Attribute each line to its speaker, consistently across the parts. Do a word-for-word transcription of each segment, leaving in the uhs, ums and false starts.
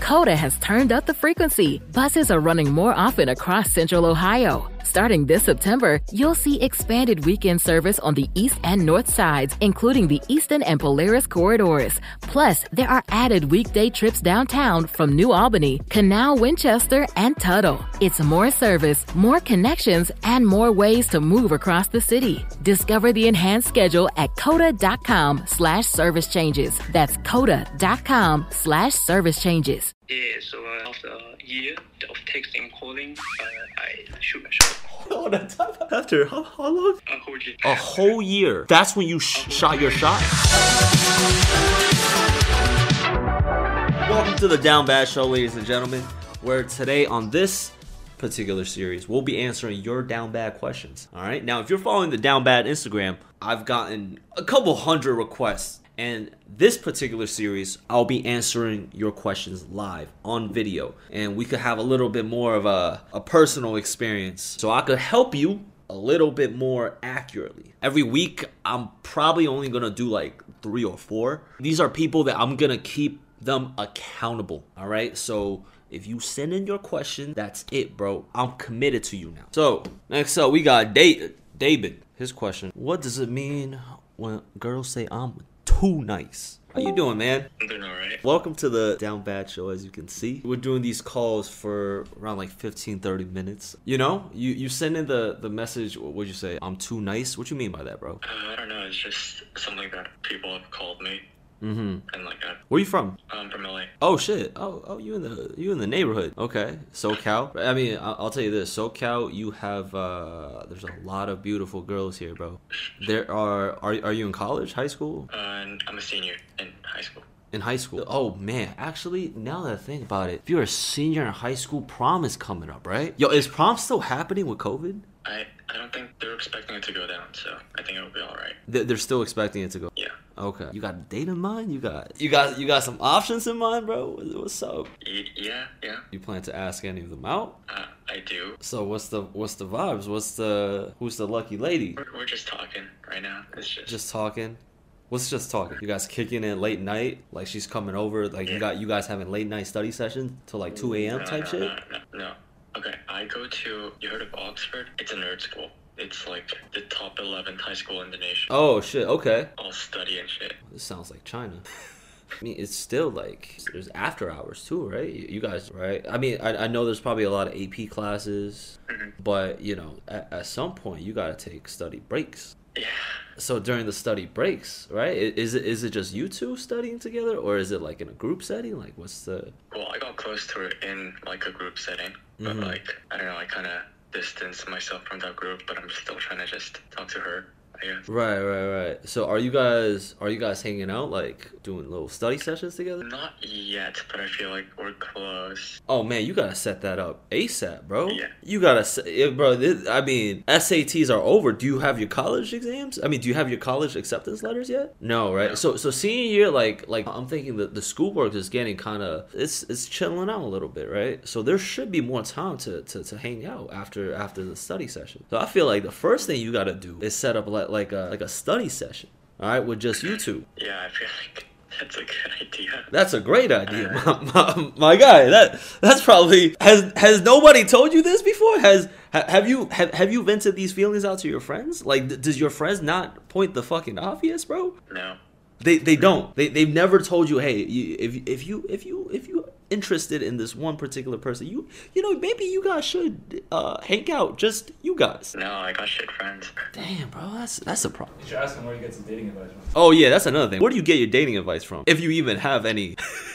Speaker 1: Coda has turned up the frequency. Buses are running more often across Central Ohio. Starting this September, you'll see expanded weekend service on the east and north sides, including the Eastern and Polaris corridors. Plus, there are added weekday trips downtown from New Albany, Canal, Winchester, and Tuttle. It's more service, more connections, and more ways to move across the city. Discover the enhanced schedule at coda.com slash service changes. That's coda.com slash service changes.
Speaker 2: Yeah, so uh, after a year of texting and calling, uh, I shoot my shot.
Speaker 3: Hold on, time out. After how, how long?
Speaker 2: A whole year.
Speaker 3: A whole year. That's when you sh- shot your shot? Welcome to the Down Bad Show, ladies and gentlemen, where today on this particular series, we'll be answering your down bad questions. All right. Now, if you're following the Down Bad Instagram, I've gotten a couple hundred requests. And this particular series, I'll be answering your questions live on video. And we could have a little bit more of a, a personal experience. So I could help you a little bit more accurately. Every week, I'm probably only going to do like three or four. These are people that I'm going to keep them accountable. All right. So if you send in your question, that's it, bro. I'm committed to you now. So next up, we got David. David, his question. What does it mean when girls say I'm too nice? How you doing, man?
Speaker 2: I'm doing alright.
Speaker 3: Welcome to the Down Bad Show. As you can see, we're doing these calls for around like fifteen, thirty minutes. You know, you, you send in the, the message, what'd you say? I'm too nice? What you mean by that, bro?
Speaker 2: Uh, I don't know, it's just something that people have called me.
Speaker 3: Mm-hmm.
Speaker 2: And like that.
Speaker 3: Where you from?
Speaker 2: I'm from L A.
Speaker 3: Oh shit! Oh oh, you in the you in the neighborhood? Okay, SoCal. I mean, I'll, I'll tell you this: SoCal, you have uh, there's a lot of beautiful girls here, bro. There are are are you in college, high school?
Speaker 2: Uh, and I'm a senior in high school.
Speaker 3: In high school? Oh man, actually, now that I think about it, if you're a senior in high school, prom is coming up, right? Yo, is prom still happening with COVID?
Speaker 2: I I don't think they're expecting it to go down, so I think it'll be all right.
Speaker 3: They're still expecting it to go.
Speaker 2: Yeah.
Speaker 3: Okay. You got a date in mind? You got you got you got some options in mind, bro? What's up?
Speaker 2: Y- yeah, yeah.
Speaker 3: You plan to ask any of them out?
Speaker 2: Uh, I do.
Speaker 3: So what's the what's the vibes? What's the who's the lucky lady?
Speaker 2: We're, we're just talking right now. It's just
Speaker 3: Just talking. What's just talking? You guys kicking in late night? Like she's coming over? Like
Speaker 2: Yeah.
Speaker 3: you got you guys having late night study sessions till like two a.m.
Speaker 2: no,
Speaker 3: type
Speaker 2: no,
Speaker 3: shit?
Speaker 2: No, no, no. Okay, I go to. You heard of Oxford? It's a nerd school. It's like the top eleventh high school in the nation.
Speaker 3: Oh shit. Okay.
Speaker 2: All study and shit.
Speaker 3: This sounds like China. I mean, it's still like there's after hours too, right? You guys, right? I mean, I, I know there's probably a lot of A P classes,
Speaker 2: Mhm.
Speaker 3: but you know, at, at some point you gotta take study breaks.
Speaker 2: Yeah.
Speaker 3: So during the study breaks, right? i- Is it is it just you two studying together, or is it like in a group setting? Like, what's the?
Speaker 2: Well, I got close to it in like a group setting, but
Speaker 3: Mhm.
Speaker 2: like I don't know, I kind of distanced myself from that group, but I'm still trying to just talk to her, I guess.
Speaker 3: Right, right, right. So are you guys are you guys hanging out, like doing little study sessions together?
Speaker 2: Not yet, but I feel like we're close.
Speaker 3: Oh man, you gotta set that up ASAP, bro.
Speaker 2: Yeah.
Speaker 3: You gotta, set, yeah, bro. This, I mean, S A Ts are over. Do you have your college exams? I mean, do you have your college acceptance letters yet? No, right?
Speaker 2: No.
Speaker 3: So, so senior year, like, like I'm thinking that the schoolwork is getting kind of it's it's chilling out a little bit, right? So there should be more time to, to, to hang out after after the study session. So I feel like the first thing you gotta do is set up like like a like a study session, all right, with just you two.
Speaker 2: Yeah, I feel like that's a good idea.
Speaker 3: That's a great idea, my, my, my guy. That that's probably has has nobody told you this before? Has ha, have you have, have you vented these feelings out to your friends? Like, th- does your friends not point the fucking obvious, bro?
Speaker 2: No.
Speaker 3: They they don't. They they've never told you, hey, you, if if you if you if you interested in this one particular person, you you know maybe you guys should uh, hang out, just you guys.
Speaker 2: No, I got shit friends.
Speaker 3: Damn, bro, that's that's a problem.
Speaker 4: You should ask him where he gets his dating advice from.
Speaker 3: Oh yeah, that's another thing. Where do you get your dating advice from? If you even have any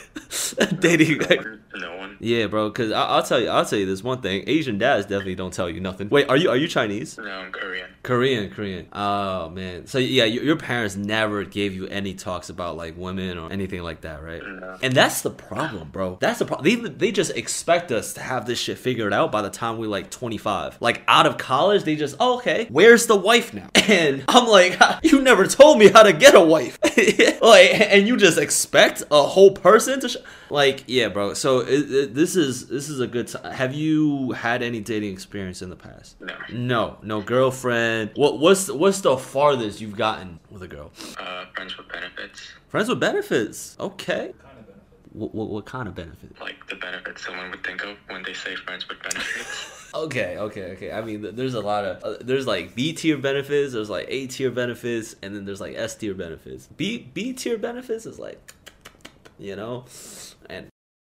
Speaker 3: dating.
Speaker 2: No one. No one.
Speaker 3: Yeah, bro. Cause I- I'll tell you, I'll tell you this one thing. Asian dads definitely don't tell you nothing. Wait, are you are you Chinese?
Speaker 2: No, I'm Korean.
Speaker 3: Korean, Korean. Oh man. So yeah, your, your parents never gave you any talks about like women or anything like that, right?
Speaker 2: No.
Speaker 3: And that's the problem, bro. That's the problem. They they just expect us to have this shit figured out by the time we're like twenty-five. Like out of college, they just oh, okay. Where's the wife now? And I'm like, you never told me how to get a wife. Like, and you just expect a whole person to. Sh- like, yeah, bro. So it, it, this is this is a good time. Have you had any dating experience in the past?
Speaker 2: No.
Speaker 3: No, no girlfriend. What what's what's the farthest you've gotten with a girl?
Speaker 2: Uh, friends with benefits.
Speaker 3: Friends with benefits. Okay.
Speaker 4: What kind of benefit?
Speaker 3: What what, what kind of benefit?
Speaker 2: Like the benefits someone would think of when they say friends with benefits.
Speaker 3: Okay, okay, okay. I mean, th- there's a lot of uh, there's like B tier benefits, there's like A tier benefits, and then there's like S tier benefits. B B tier benefits is like, you know, and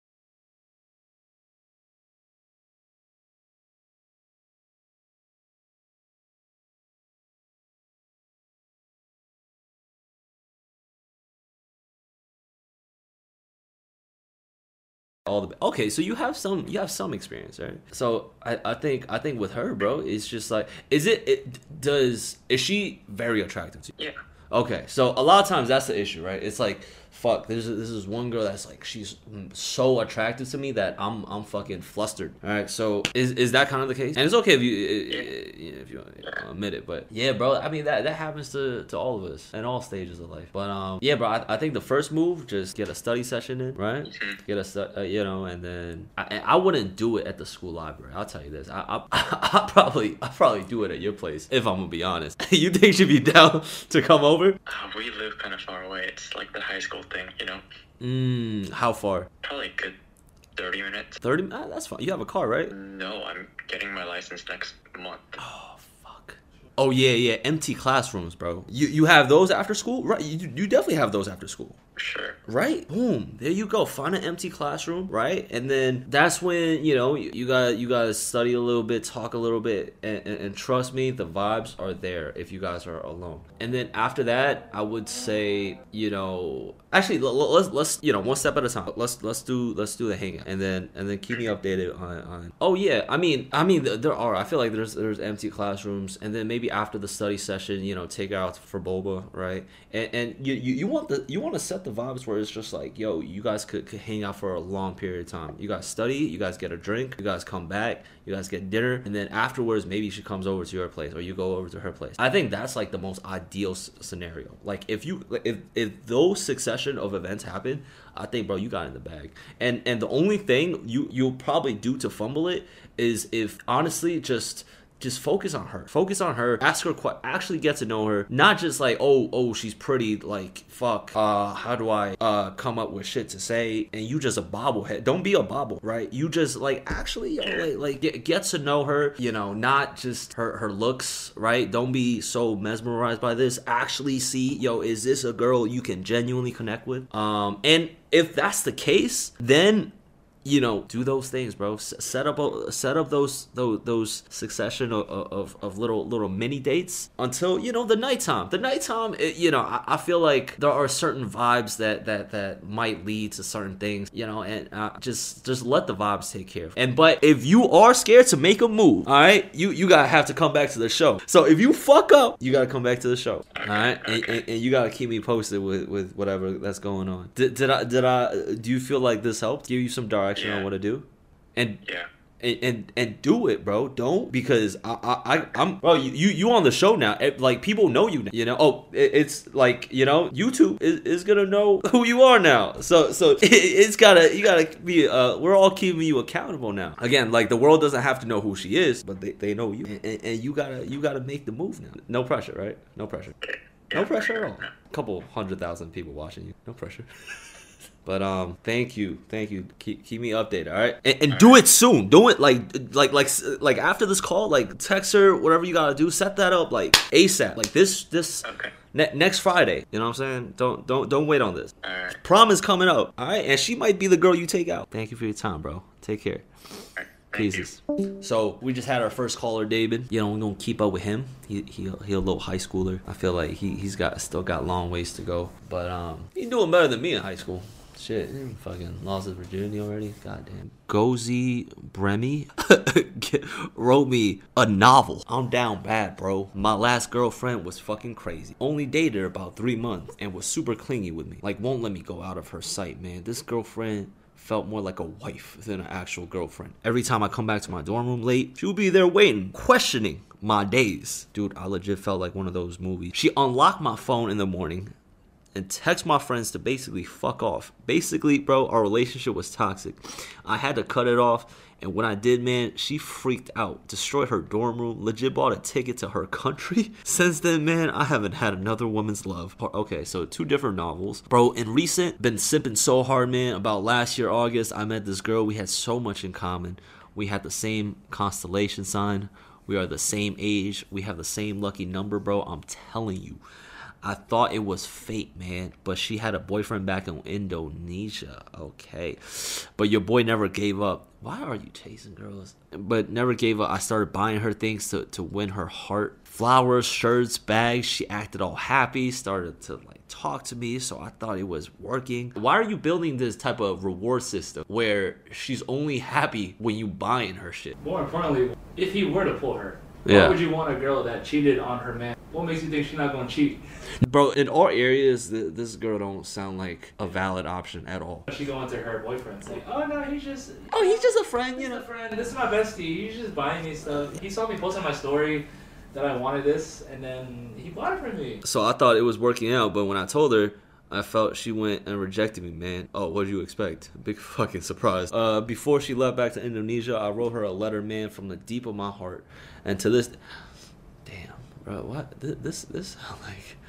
Speaker 3: all the okay. So you have some you have some experience, right? So I, I think I think with her, bro, it's just like, is it, it does is she very attractive to you?
Speaker 2: Yeah.
Speaker 3: Okay, so a lot of times that's the issue, right? It's like, fuck, this is this is one girl that's like, she's so attractive to me that I'm I'm fucking flustered. All right, so is is that kind of the case? And it's okay if you yeah. if you admit it, but yeah, bro. I mean that that happens to, to all of us in all stages of life. But um, yeah, bro. I, I think the first move, just get a study session in, right?
Speaker 2: Mm-hmm.
Speaker 3: Get a stu- uh, you know, and then I, I wouldn't do it at the school library. I'll tell you this. I I I probably I probably do it at your place if I'm gonna be honest. You think she'd be down to come over?
Speaker 2: Uh, we live kind of far away. It's like the high school thing, you know?
Speaker 3: Mm, how far?
Speaker 2: Probably a good thirty minutes.
Speaker 3: thirty? Ah, that's fine. You have a car, right?
Speaker 2: No, I'm getting my license next month.
Speaker 3: Oh, fuck. Oh, yeah, yeah. Empty classrooms, bro. You you have those after school? Right. You, you definitely have those after school.
Speaker 2: Sure.
Speaker 3: Right? Boom. There you go. Find an empty classroom, right? And then that's when, you know, you, you got you got to study a little bit, talk a little bit, and, and, and trust me, the vibes are there if you guys are alone. And then after that, I would say, you know, actually l- l- let's let's you know, one step at a time. Let's let's do let's do the hangout, and then and then keep me updated on on. Oh yeah, I mean I mean there are. I feel like there's there's empty classrooms, and then maybe after the study session, you know, take her out for boba, right? And and you you, you want the you want to set the vibes where it's just like, yo, you guys could, could hang out for a long period of time. You guys study, you guys get a drink, you guys come back, you guys get dinner, and then afterwards maybe she comes over to your place or you go over to her place. I think that's like the most ideal s- scenario. Like if you if if those succession of events happen, I think, bro, you got in the bag. And and the only thing you you'll probably do to fumble it is if honestly just Just focus on her. Focus on her. Ask her. Qu- actually get to know her. Not just like, oh, oh, she's pretty. Like, fuck. Uh, how do I uh come up with shit to say? And you just a bobblehead. Don't be a bobble, right? You just like actually, yo, like, like get, get to know her. You know, not just her her looks, right? Don't be so mesmerized by this. Actually, see, yo, is this a girl you can genuinely connect with? Um, and if that's the case, then, you know, do those things, bro. S- set up, a, set up those, those, those succession of, of, of little, little mini dates until, you know, the nighttime. The nighttime, it, you know, I, I feel like there are certain vibes that, that, that might lead to certain things, you know, and uh, just, just let the vibes take care of it. And, but if you are scared to make a move, all right, you, you gotta have to come back to the show. So if you fuck up, you gotta come back to the show, all right, and, and, and you gotta keep me posted with, with whatever that's going on. Did, did I, did I, do you feel like this helped give you some direction
Speaker 2: Yeah.
Speaker 3: on what to do? And
Speaker 2: Yeah.
Speaker 3: and, and and do it, bro. Don't, because I I I- I'm bro. You you you on the show now. It, like, people know you now, you know. Oh, it, it's like, you know, YouTube is, is gonna know who you are now. So so it, it's gotta you gotta be. Uh, we're all keeping you accountable now. Again, like, the world doesn't have to know who she is, but they, they know you, and, and, and you gotta you gotta make the move now. No pressure, right? No pressure. No pressure at all. A couple hundred thousand people watching you. No pressure. But um, thank you, thank you. Keep keep me updated, all right? And, and do it soon. Do it like like like like after this call. Like, text her, whatever you gotta do. Set that up like ASAP. Like this this
Speaker 2: Okay.
Speaker 3: ne- next Friday. You know what I'm saying? Don't don't don't wait on this.
Speaker 2: All right.
Speaker 3: Prom is coming up, all right? And she might be the girl you take out. Thank you for your time, bro. Take care.
Speaker 2: All right. Thank you.
Speaker 3: Pieces. So we just had our first caller, David. You know, we're gonna keep up with him. He he he a little high schooler. I feel like he he's got still got long ways to go. But um, he's doing better than me in high school. Shit, he fucking lost his virginity already. Goddamn. Gozy Bremy wrote me a novel. I'm down bad, bro. My last girlfriend was fucking crazy. Only dated her about three months and was super clingy with me. Like, won't let me go out of her sight, man. This girlfriend felt more like a wife than an actual girlfriend. Every time I come back to my dorm room late, she would be there waiting, questioning my days. Dude, I legit felt like one of those movies. She unlocked my phone in the morning and text my friends to basically fuck off. Basically, bro, our relationship was toxic. I had to cut it off. And when I did, man, she freaked out, destroyed her dorm room, legit bought a ticket to her country. Since then, man, I haven't had another woman's love. Okay, so two different novels. Bro, in recent, been sipping so hard, man. About last year, August, I met this girl. We had so much in common. We had the same constellation sign. We are the same age. We have the same lucky number, bro. I'm telling you. I thought it was fate, man, but she had a boyfriend back in Indonesia. Okay, but your boy never gave up. Why are you chasing girls? But never gave up. I started buying her things to, to win her heart. Flowers, shirts, bags. She acted all happy, started to like talk to me, so I thought it was working. Why are you building this type of reward system where she's only happy when you buying her shit?
Speaker 4: More importantly, if he were to pull her,
Speaker 3: yeah.
Speaker 4: Why would you want a girl that cheated on her man? What makes you think she's not going to cheat?
Speaker 3: Bro, in all areas, this girl don't sound like a valid option at all.
Speaker 4: She going to her boyfriend saying, oh, no, he's just...
Speaker 3: Oh, he's just a friend, you
Speaker 4: he's
Speaker 3: know.
Speaker 4: a friend. This is my bestie. He's just buying me stuff. He saw me post on my story that I wanted this, and then he bought it for me.
Speaker 3: So I thought it was working out, but when I told her, I felt she went and rejected me, man. Oh, what did you expect? Big fucking surprise. Uh, before she left back to Indonesia, I wrote her a letter, man, from the deep of my heart. And to this... Damn. Bro, what? This this, this sound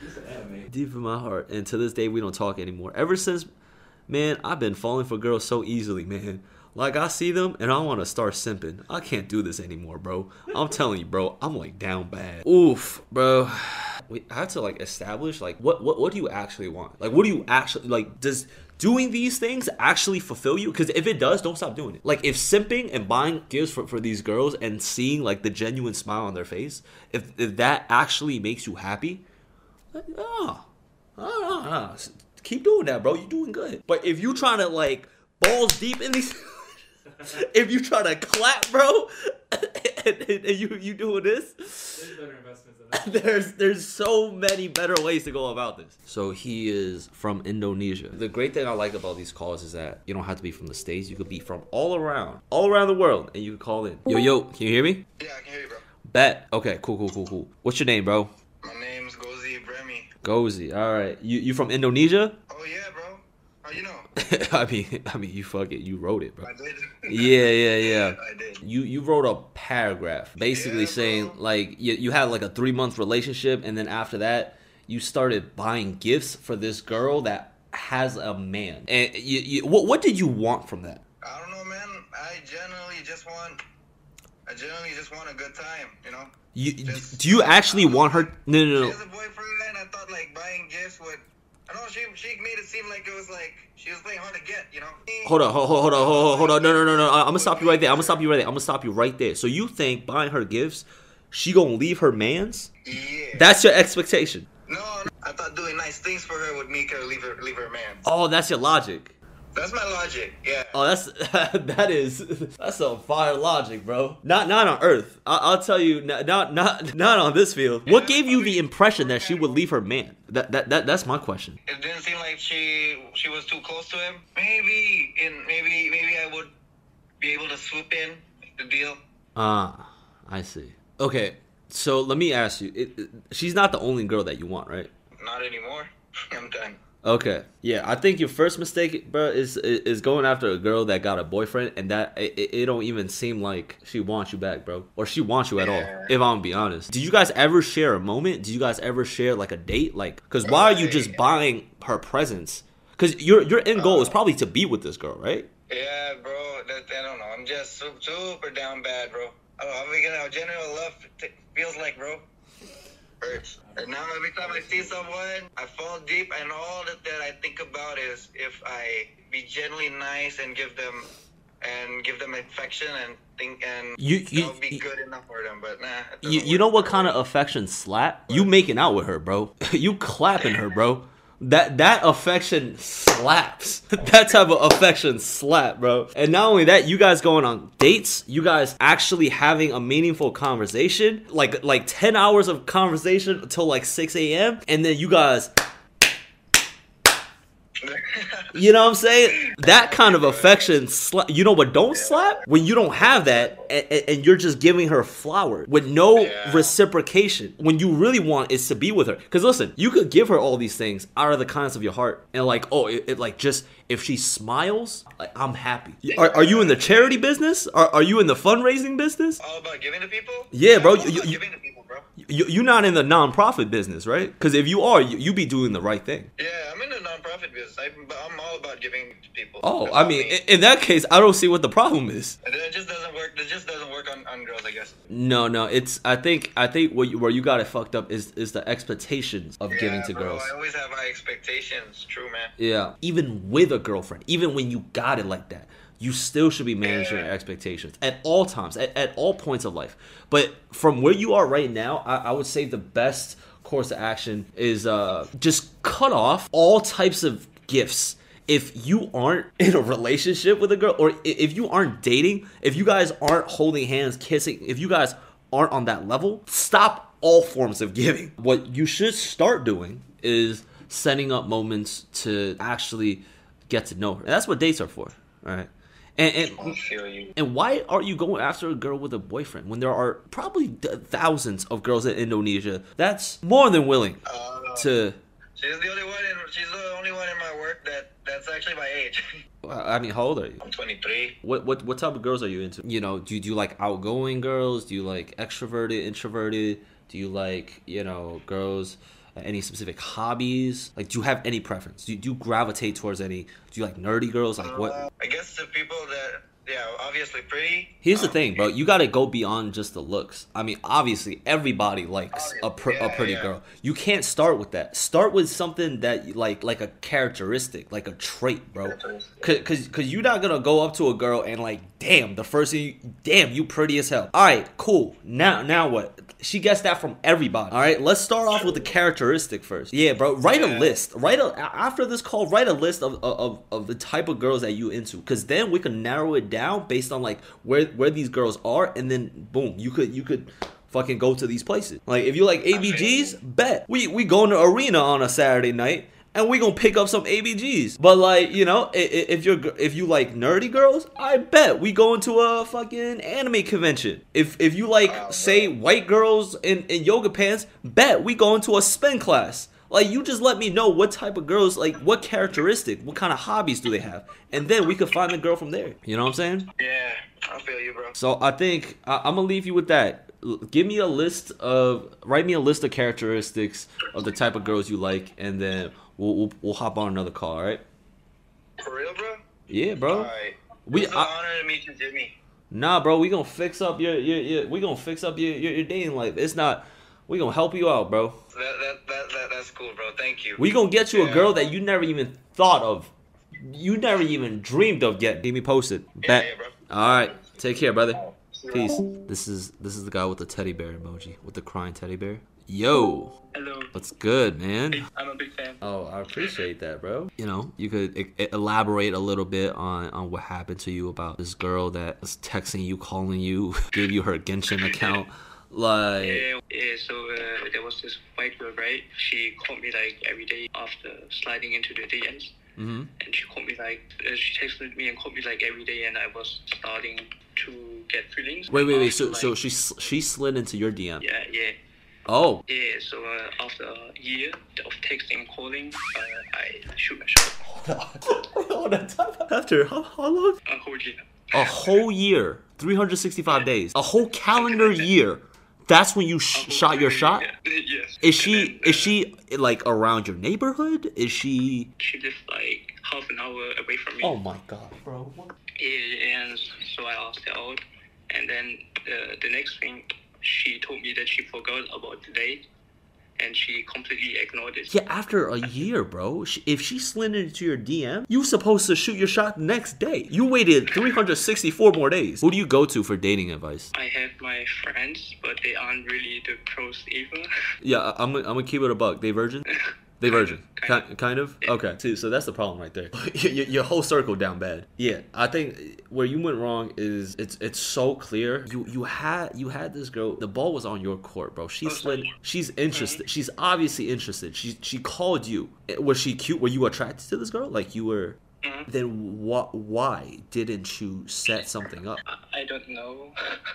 Speaker 3: like deep in my heart. And to this day, we don't talk anymore. Ever since, man, I've been falling for girls so easily, man. Like, I see them, and I want to start simping. I can't do this anymore, bro. I'm telling you, bro, I'm, like, down bad. Oof, bro. We have to, like, establish, like, what, what, what do you actually want? Like, what do you actually, like, does... doing these things actually fulfill you? Because if it does, don't stop doing it. Like, if simping and buying gifts for, for these girls and seeing, like, the genuine smile on their face, if, if that actually makes you happy, like, oh, oh, oh, oh, keep doing that, bro. You're doing good. But if you trying to, like, balls deep in these... if you try to clap, bro, and, and, and you you doing this,
Speaker 4: there's better investments than that.
Speaker 3: there's there's so many better ways to go about this. So he is from Indonesia. The great thing I like about these calls is that you don't have to be from the States. You could be from all around, all around the world, and you can call in. Yo, yo, can you hear me?
Speaker 5: Yeah, I can hear you, bro.
Speaker 3: Bet. Okay, cool, cool, cool, cool. What's your name, bro?
Speaker 5: My name's Gozi Bremi.
Speaker 3: Gozi. All right. You you from Indonesia?
Speaker 5: Oh yeah, bro. How you know?
Speaker 3: I mean, I mean, you fuck it. You wrote it, bro.
Speaker 5: I did.
Speaker 3: Yeah, yeah, yeah.
Speaker 5: I did.
Speaker 3: You you wrote a paragraph basically
Speaker 5: Yeah,
Speaker 3: saying
Speaker 5: bro.
Speaker 3: like you you had like a three month relationship, and then after that you started buying gifts for this girl that has a man. And you, you what what did you want from that?
Speaker 5: I don't know, man. I generally just want. I generally just want a good time, you know.
Speaker 3: You
Speaker 5: Just-
Speaker 3: do you actually want her? No, no,
Speaker 5: She
Speaker 3: no.
Speaker 5: has a boyfriend. I thought like buying gifts would. I know she she made it seem like it was like she was playing hard to get, you know.
Speaker 3: Hold on, hold, hold, hold on, hold, on, hold on. No, no, no, no. I'm gonna stop you right there. I'm gonna stop you right there. I'm gonna stop you right there. So you think buying her gifts, she gonna leave her man's?
Speaker 5: Yeah.
Speaker 3: That's your expectation.
Speaker 5: No, no, I thought doing nice things for her would make her leave her leave her man.
Speaker 3: Oh, that's your logic.
Speaker 5: That's my logic. Yeah.
Speaker 3: Oh, that's that is that's some fire logic, bro. Not not on Earth. I, I'll tell you, not not not not on this field. What gave you the impression that she would leave her man? That that, that that's my question.
Speaker 5: It didn't seem like she she was too close to him. Maybe in maybe maybe I would be able to swoop in the deal.
Speaker 3: Ah, I see. Okay, so let me ask you. It, it, she's not the only girl that you want, right?
Speaker 5: Not anymore. I'm done.
Speaker 3: Okay, yeah, I think your first mistake, bro, is is going after a girl that got a boyfriend, and that it, it don't even seem like she wants you back, bro, or she wants you at all.
Speaker 5: Yeah.
Speaker 3: If I'm gonna be honest, did you guys ever share a moment? Did you guys ever share like a date? Like, cause why are you just buying her presents? Cause your your end goal is probably to be with this girl, right?
Speaker 5: Yeah, bro. That, I don't know. I'm just super, super down bad, bro. I don't know how we gonna how general love t- feels like, bro. Hurts. And now every time I see someone, I fall deep, and all that, that I think about is if I be genuinely nice and give them and give them affection and think and
Speaker 3: You- you-
Speaker 5: that'll be
Speaker 3: you-
Speaker 5: good enough for them. But nah. it
Speaker 3: You
Speaker 5: doesn't
Speaker 3: you know
Speaker 5: work
Speaker 3: what
Speaker 5: that
Speaker 3: kind
Speaker 5: way.
Speaker 3: of affection slap? You making out with her, bro. You clapping her, bro. That that affection slaps. That type of affection slap, bro. And not only that, you guys going on dates, you guys actually having a meaningful conversation, like like ten hours of conversation until like six a.m. and then you guys You know what I'm saying? That kind of affection, sla- you know what don't slap? When you don't have that and, and you're just giving her flowers with no
Speaker 5: Yeah.
Speaker 3: reciprocation. When you really want is to be with her. Because listen, you could give her all these things out of the kindness of your heart. And like, oh, it, it like just, if she smiles, like, I'm happy. Are, are you in the charity business? Are, are you in the fundraising business?
Speaker 5: All about giving to people?
Speaker 3: Yeah, bro,
Speaker 5: I'm all
Speaker 3: you-
Speaker 5: about
Speaker 3: you-
Speaker 5: giving to people, bro.
Speaker 3: You, you're not in the non-profit business, right? Because if you are, you, you be doing the right thing.
Speaker 5: Yeah, I'm in the non-profit business. I, but I'm all about giving to people.
Speaker 3: Oh,
Speaker 5: That's
Speaker 3: I
Speaker 5: all
Speaker 3: mean,
Speaker 5: me.
Speaker 3: in, in that case, I don't see what the problem is.
Speaker 5: And then it just doesn't work. It just doesn't work on, on girls, I guess.
Speaker 3: No, no, it's. I think. I think what you, where you got it fucked up is is the expectations of giving
Speaker 5: Yeah,
Speaker 3: to
Speaker 5: bro,
Speaker 3: girls.
Speaker 5: I always have high expectations. True, man.
Speaker 3: Yeah, even with a girlfriend, even when you got it like that, you still should be managing
Speaker 5: Yeah.
Speaker 3: your expectations at all times, at, at all points of life. But from where you are right now, I, I would say the best course of action is uh, just cut off all types of gifts. If you aren't in a relationship with a girl, or i- if you aren't dating, if you guys aren't holding hands, kissing, if you guys aren't on that level, stop all forms of giving. What you should start doing is setting up moments to actually get to know her. And that's what dates are for, all right? And,
Speaker 5: I
Speaker 3: and
Speaker 5: feel you.
Speaker 3: and why are you going after a girl with a boyfriend when there are probably th- thousands of girls in Indonesia that's more than willing
Speaker 5: Uh,
Speaker 3: to?
Speaker 5: she's the only one. In, she's the only one in my work that that's actually my age.
Speaker 3: I mean, how old are you?
Speaker 5: I'm twenty-three.
Speaker 3: What what what type of girls are you into? You know, do you, do you like outgoing girls? Do you like extroverted, introverted? Do you like, you know, girls? uh, Any specific hobbies? Like, do you have any preference? Do you, do you gravitate towards any? Do you like nerdy girls? Like, what?
Speaker 5: Uh, I guess the people that, yeah, obviously pretty.
Speaker 3: Here's the
Speaker 5: Um,
Speaker 3: thing, bro. You gotta go beyond just the looks. I mean, obviously, everybody likes a, pr- a
Speaker 5: Yeah,
Speaker 3: pretty
Speaker 5: yeah.
Speaker 3: girl. You can't start with that. Start with something that you like, like a characteristic, like a trait, bro. Cause, cause, cause you're not gonna go up to a girl and like, damn, the first thing, you, damn, you pretty as hell. All right, cool. Now, now what? She gets that from everybody. All right, let's start off with the characteristic first. Yeah, bro. Write a
Speaker 5: Yeah.
Speaker 3: list. Write a after this call. Write a list of of, of the type of girls that you into, cause then we can narrow it down based on like where where these girls are, and then boom, you could you could fucking go to these places. Like if you like A B Gs, bet we we go in the arena on a Saturday night. And we gonna pick up some A B Gs. But like, you know, i- i- if you're if you like nerdy girls, I bet we go into a fucking anime convention. If if you like,
Speaker 5: Oh,
Speaker 3: say, white girls in, in yoga pants, bet we go into a spin class. Like, you just let me know what type of girls, like, what characteristic, what kind of hobbies do they have, and then we could find the girl from there. You know what I'm saying?
Speaker 5: Yeah, I feel you, bro.
Speaker 3: So I think I, I'm gonna leave you with that. L- Give me a list of, write me a list of characteristics of the type of girls you like, and then we'll we'll, we'll hop on another call. All right?
Speaker 5: For real, bro?
Speaker 3: Yeah, bro.
Speaker 5: All right.
Speaker 3: We-
Speaker 5: It's an
Speaker 3: I-
Speaker 5: honor to meet you, Jimmy.
Speaker 3: Nah, bro. We gonna fix up your your, your we gonna fix up your, your your dating life. It's not. We gonna help you out, bro.
Speaker 5: That, that, that, that, that's cool, bro. Thank you.
Speaker 3: We gonna get you a
Speaker 5: Yeah.
Speaker 3: girl that you never even thought of. You never even dreamed of yet. Keep me posted.
Speaker 5: Yeah,
Speaker 3: Bet.
Speaker 5: yeah, bro.
Speaker 3: All right. Take care, brother. Peace. This is this is the guy with the teddy bear emoji, with the crying teddy bear. Yo,
Speaker 6: Hello,
Speaker 3: what's good, man?
Speaker 6: I'm a big fan.
Speaker 3: Oh, I appreciate that, bro. You know, you could e- e- elaborate a little bit on, on what happened to you about this girl that was texting you, calling you, gave you her Genshin account. Like,
Speaker 6: Yeah, yeah, so uh, there was this white girl, right? She called me like every day after sliding into the D Ms.
Speaker 3: mhm.
Speaker 6: And she called me like, uh, she texted me and called me like every day, and I was starting to get feelings.
Speaker 3: Wait, wait, wait.
Speaker 6: After,
Speaker 3: So, so
Speaker 6: like-
Speaker 3: she s- she slid into your D M.
Speaker 6: Yeah, yeah.
Speaker 3: Oh,
Speaker 6: Yeah, so uh, after a year of texting and calling, uh, I shoot my shot.
Speaker 3: hold on. After how, how long?
Speaker 6: A whole year.
Speaker 3: A whole year, three hundred sixty-five days, a whole calendar year. That's when you sh- shot your shot.
Speaker 6: Yeah. Yes.
Speaker 3: Is she
Speaker 6: And then,
Speaker 3: is she like around your neighborhood? Is she?
Speaker 6: She lived like half an hour away from me.
Speaker 3: Oh my god, bro.
Speaker 6: Yeah, and so I asked her out, and then uh, the next thing, she told me that she forgot about the date, and she completely ignored it.
Speaker 3: Yeah, after a year, bro. Sh- If she slid into your D M, you supposed to shoot your shot the next day. You waited three hundred sixty-four more days. Who do you go to for dating advice?
Speaker 6: I have my friends, but they aren't really the pros either.
Speaker 3: Yeah, I- I'm, I'm gonna keep it a buck. They virgin? They virgin.
Speaker 6: Kind
Speaker 3: Kind, kind of? Okay. See, so that's the problem right there. your, your whole circle down bad. Yeah. I think where you went wrong is it's it's so clear. You you had you had this girl. The ball was on your court, bro. She slid. She's interested.
Speaker 6: Mm-hmm.
Speaker 3: She's obviously interested. She she called you. Was she cute? Were you attracted to this girl? Like you were.
Speaker 6: Mm-hmm.
Speaker 3: Then what? Why didn't you set something up?
Speaker 6: I, I don't know.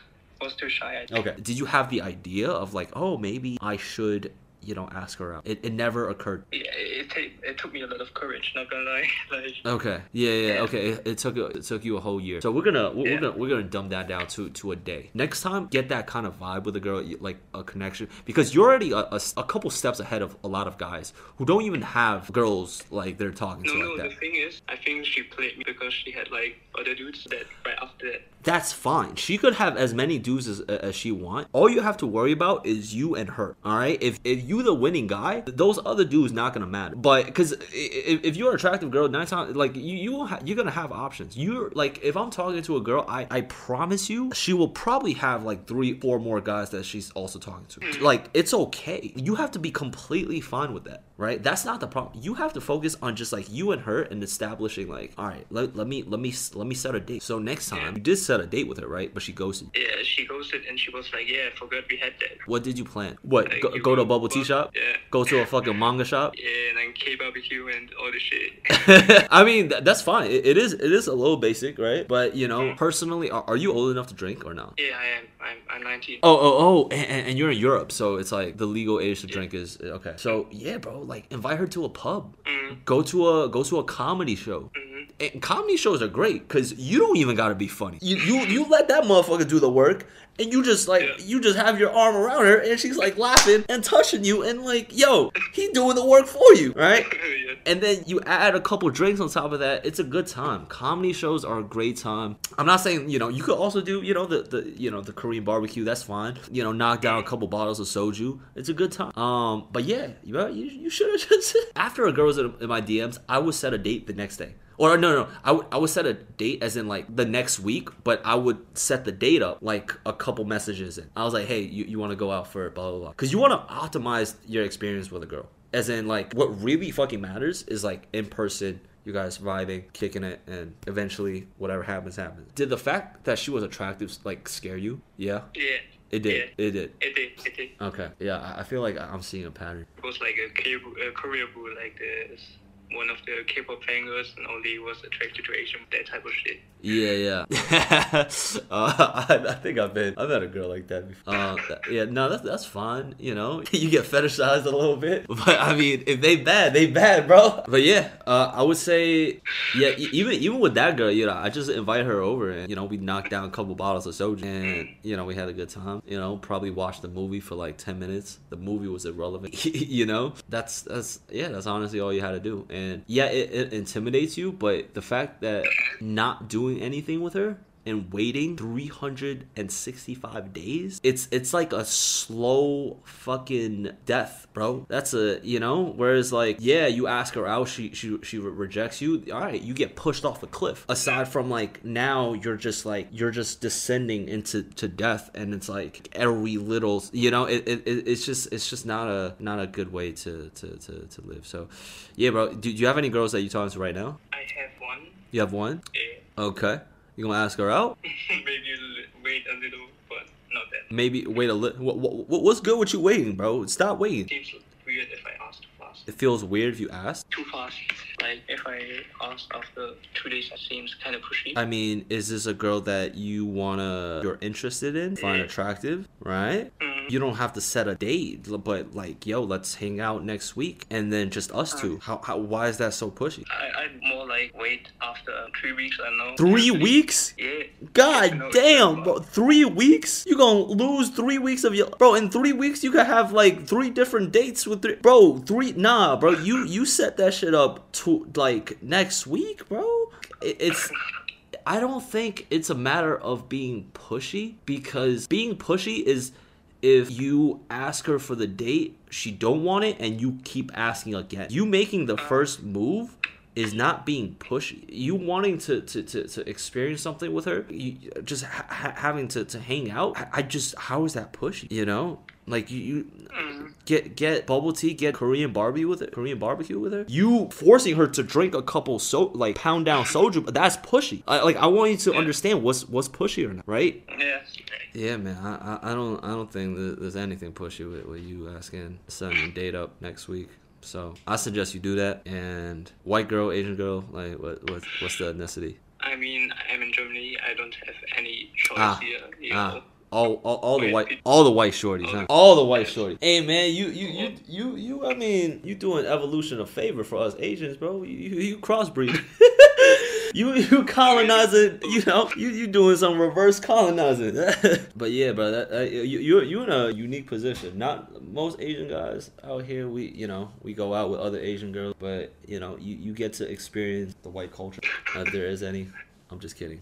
Speaker 6: I was too shy. I think.
Speaker 3: Okay. Did you have the idea of like, oh, maybe I should, you know, ask her out? It, it never occurred.
Speaker 6: Yeah, it, it, it took me a lot of courage. Not gonna lie. Like.
Speaker 3: Okay. Yeah, yeah.
Speaker 6: Yeah.
Speaker 3: Okay. It, it took it took you a whole year. So we're gonna we're,
Speaker 6: Yeah.
Speaker 3: we're gonna we're gonna dumb that down to to a day. Next time, get that kind of vibe with a girl, you- like a connection, because you're already a, a, a couple steps ahead of a lot of guys who don't even have girls like they're talking
Speaker 6: No,
Speaker 3: to
Speaker 6: no.
Speaker 3: like
Speaker 6: The
Speaker 3: that.
Speaker 6: thing is, I think she played me because she had like other dudes that right after that.
Speaker 3: That's fine. She could have as many dudes as, as she want. All you have to worry about is you and her. All right. If if you the winning guy, those other dudes not gonna matter. But because if, if you're an attractive girl, nine times like you you will ha- you're gonna have options. You're like if I'm talking to a girl, I I promise you she will probably have like three four more guys that she's also talking to. Like it's okay. You have to be completely fine with that. Right? That's not the problem. You have to focus on just like you and her and establishing like, all right, let, let me let me let me set a date. So next time you did set a date with her, right? But she ghosted.
Speaker 6: Yeah, she ghosted and she was like, "Yeah, I forgot we had that."
Speaker 3: What did you plan? What?
Speaker 6: Like,
Speaker 3: Go,
Speaker 6: you
Speaker 3: go to a
Speaker 6: go-
Speaker 3: bubble tea shop?
Speaker 6: Yeah.
Speaker 3: Go to a fucking manga shop?
Speaker 6: Yeah, and then K barbecue and all the shit.
Speaker 3: I mean, th- that's fine. It, it is it is a little basic, right? But you know, personally, are, are you old enough to drink or not?
Speaker 6: Yeah, I am. I'm, I'm nineteen.
Speaker 3: Oh, oh, oh, and, and you're in Europe, so it's like the legal age to drink is okay. So yeah, bro, like invite her to a pub,
Speaker 6: Mm-hmm.
Speaker 3: go to a go to a comedy show. And comedy shows are great because you don't even gotta be funny. You you you let that motherfucker do the work, and you just like
Speaker 6: Yeah.
Speaker 3: you just have your arm around her, and she's like laughing and touching you, and like yo, he doing the work for you, right?
Speaker 6: Yeah.
Speaker 3: And then you add a couple drinks on top of that. It's a good time. Comedy shows are a great time. I'm not saying, you know, you could also do, you know, the, the you know, the Korean barbecue. That's fine. You know, knock down a couple bottles of soju. It's a good time. Um, but yeah, you you, you should have just after a girl was in, in my D Ms, I would set a date the next day. Or no, no, I would I would set a date as in like the next week, but I would set the date up like a couple messages in. I was like, hey, you, you want to go out for blah blah blah, because you want to optimize your experience with a girl. As in like what really fucking matters is like in person. You guys vibing, kicking it, and eventually whatever happens happens. Did the fact that she was attractive like scare you? Yeah,
Speaker 6: Yeah.
Speaker 3: it did.
Speaker 6: Yeah.
Speaker 3: It did.
Speaker 6: It did. It did.
Speaker 3: Okay. Yeah, I- I feel like I'm seeing a pattern.
Speaker 6: It was like a, K- a career boo, like this. One of the K-pop fangirls and only was attracted to Asian, that type of shit.
Speaker 3: Yeah, yeah. uh, I, I think I've been, I've had a girl like that before. Uh, that- yeah, no, that's that's fine. You know, you get fetishized a little bit, but I mean, if they bad, they bad, bro. But yeah, uh, I would say, yeah, e- even even with that girl, you know, I just invite her over, and you know, we knocked down a couple bottles of soju, and you know, we had a good time. You know, probably watched the movie for like ten minutes. The movie was irrelevant. You know, that's that's yeah, that's honestly all you had to do. And yeah, it, it intimidates you, but the fact that not doing anything with her and waiting three hundred sixty-five days, it's it's like a slow fucking death, bro. That's a, you know, whereas like, yeah, you ask her out, she she she rejects you, all right, you get pushed off a cliff. Aside from like, now you're just like, you're just descending into to death, and it's like every little, you know, it, it it's just it's just not a not a good way to to to, to live. So yeah, bro, do, do you have any girls that you're talking to right now?
Speaker 6: I have one.
Speaker 3: You have one?
Speaker 6: Yeah.
Speaker 3: Okay. You gonna ask her out?
Speaker 6: Maybe li- wait a little, but not that.
Speaker 3: Maybe wait a little. What, what, what's good with you waiting, bro? Stop waiting.
Speaker 6: Seems weird if I ask too fast.
Speaker 3: It feels weird if you ask.
Speaker 6: Too fast. Like if I ask after two days, it seems kind of pushy.
Speaker 3: I mean, is this a girl that you wanna, you're interested in, find
Speaker 6: Yeah.
Speaker 3: attractive, right?
Speaker 6: Mhm.
Speaker 3: You don't have to set a date, but like, yo, let's hang out next week, and then just us two. How, how why is that so pushy?
Speaker 6: I I'd more like wait after three weeks. I know.
Speaker 3: Three weeks?
Speaker 6: Yeah.
Speaker 3: God
Speaker 6: I know it's
Speaker 3: damn,
Speaker 6: not
Speaker 3: bro. Three weeks? You gonna lose three weeks of your... Bro, in three weeks, you could have, like, three different dates with three... Bro, three... Nah, bro. You you set that shit up to, like, next week, bro. It, it's... I don't think it's a matter of being pushy, because being pushy is if you ask her for the date, she don't want it, and you keep asking again. You making the first move is not being pushy. You wanting to to, to, to experience something with her, you, just ha- having to, to hang out. I, I just, how is that pushy? You know? Like you, you get get bubble tea, get Korean Barbie with it, Korean barbecue with her. You forcing her to drink a couple so like pound down soju, that's pushy. I, like I want you to understand what's what's pushy or not, right?
Speaker 6: Yeah.
Speaker 3: Yeah, man. I, I, I don't I don't think that there's anything pushy with, with you asking son and date up next week. So I suggest you do that. And white girl, Asian girl, like what what's what's the ethnicity?
Speaker 6: I mean, I'm in Germany. I don't have any choice
Speaker 3: Ah,
Speaker 6: here. You
Speaker 3: ah.
Speaker 6: know?
Speaker 3: All, all, all the
Speaker 6: White
Speaker 3: white, all the white shorties, huh? All the white shorties. Hey man, you, you, you, you, you. I mean, you doing evolution a favor for us Asians, bro. You, you, you crossbreed. you, you colonizing. You know, you, you doing some reverse colonizing. But yeah, bro, that, uh, you, you're, you in a unique position. Not most Asian guys out here. We, you know, we go out with other Asian girls, but you know, you, you get to experience the white culture, if there is any. I'm just kidding.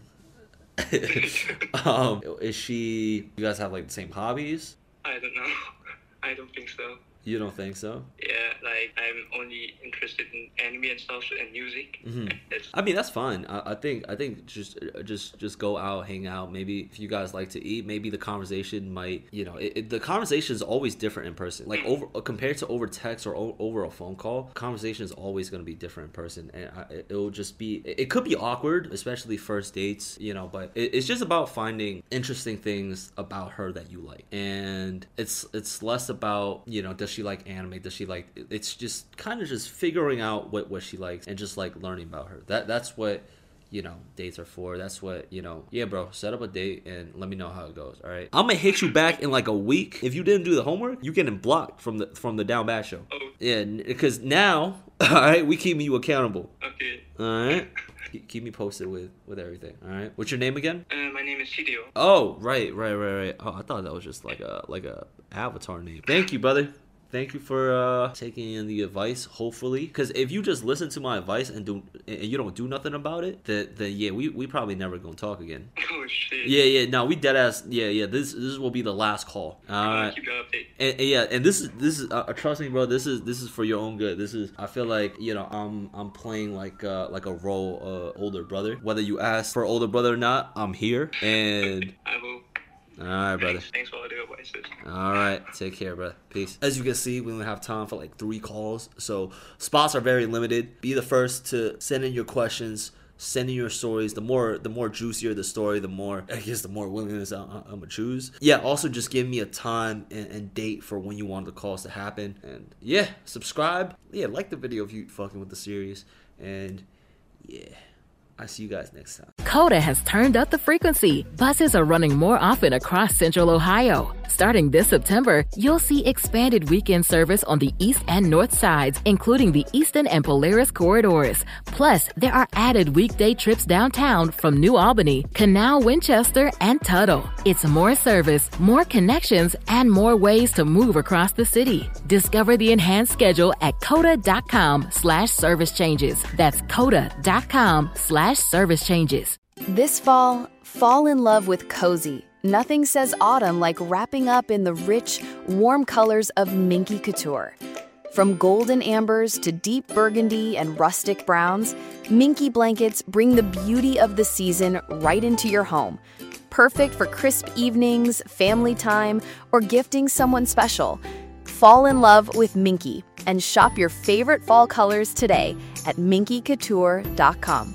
Speaker 3: um, is she? You guys have like the same hobbies?
Speaker 6: I don't know. I don't think so.
Speaker 3: You don't think so?
Speaker 6: Yeah, like I'm only interested in anime and stuff and music.
Speaker 3: Mm-hmm.
Speaker 6: That's,
Speaker 3: I mean, that's fine. I, I think I think just just just go out, hang out. Maybe if you guys like to eat, maybe the conversation might, you know, it, it, the conversation is always different in person. Like over compared to over text or o- over a phone call, conversation is always going to be different in person, and I, it will just be. It could be awkward, especially first dates, you know. But it, it's just about finding interesting things about her that you like, and it's it's less about, you know, does she like anime, does she like, it's just kind of just figuring out what what she likes and just like learning about her. That that's what, you know, dates are for. That's what, you know, yeah, bro, set up a date and let me know how it goes. All right, I'm gonna hit you back in like a week. If you didn't do the homework, you getting blocked from the from the Down Bad Show.
Speaker 6: oh,
Speaker 3: Yeah, because now, all right, we keeping you accountable.
Speaker 6: okay.
Speaker 3: All right, keep, keep me posted with with everything. All right, what's your name again?
Speaker 6: Uh, my name is Hideo.
Speaker 3: Oh, right, right, right, right. Oh, I thought that was just like a like a avatar name. Thank you, brother. Thank you for uh, taking in the advice, hopefully. Because if you just listen to my advice and do and you don't do nothing about it, then, then yeah, we, we probably never gonna talk again.
Speaker 6: Oh shit.
Speaker 3: Yeah, yeah, no, we dead ass. Yeah, yeah, this this will be the last call. All
Speaker 6: I'll
Speaker 3: right.
Speaker 6: keep you updated.
Speaker 3: And, and yeah, and this is this is uh, trust me, bro. This is this is for your own good. This is, I feel like, you know, I'm I'm playing like uh, like a role, uh, older brother. Whether you ask for older brother or not, I'm here. And
Speaker 6: I will.
Speaker 3: all right, brother.
Speaker 6: Thanks, thanks for all the advices.
Speaker 3: All right, take care, bro. Peace. As you can see, we only have time for like three calls, so spots are very limited. Be the first to send in your questions, send in your stories. The more, the more juicier the story, the more, I guess, the more willingness I, I'm gonna choose. Yeah. Also, just give me a time and, and date for when you want the calls to happen. And yeah, subscribe. Yeah, like the video if you fucking with the series. And yeah, I'll see you guys next time.
Speaker 1: Coda has turned up the frequency. Buses are running more often across Central Ohio. Starting this September, you'll see expanded weekend service on the east and north sides, including the Eastern and Polaris corridors. Plus, there are added weekday trips downtown from New Albany, Canal, Winchester, and Tuttle. It's more service, more connections, and more ways to move across the city. Discover the enhanced schedule at coda.com slash service changes. That's coda.com slash service changes.
Speaker 7: This fall, fall in love with cozy. Nothing says autumn like wrapping up in the rich, warm colors of Minky Couture. From golden ambers to deep burgundy and rustic browns, Minky blankets bring the beauty of the season right into your home. Perfect for crisp evenings, family time, or gifting someone special. Fall in love with Minky and shop your favorite fall colors today at minky couture dot com.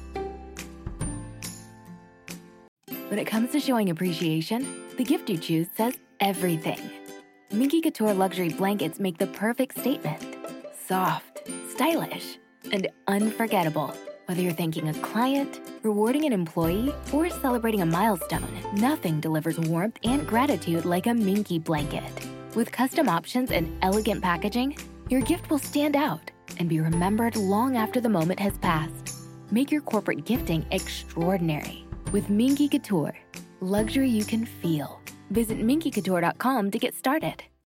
Speaker 8: When it comes to showing appreciation, the gift you choose says everything. Minky Couture luxury blankets make the perfect statement. Soft, stylish, and unforgettable. Whether you're thanking a client, rewarding an employee, or celebrating a milestone, nothing delivers warmth and gratitude like a Minky blanket. With custom options and elegant packaging, your gift will stand out and be remembered long after the moment has passed. Make your corporate gifting extraordinary with Minky Couture. Luxury you can feel. Visit minky couture dot com to get started.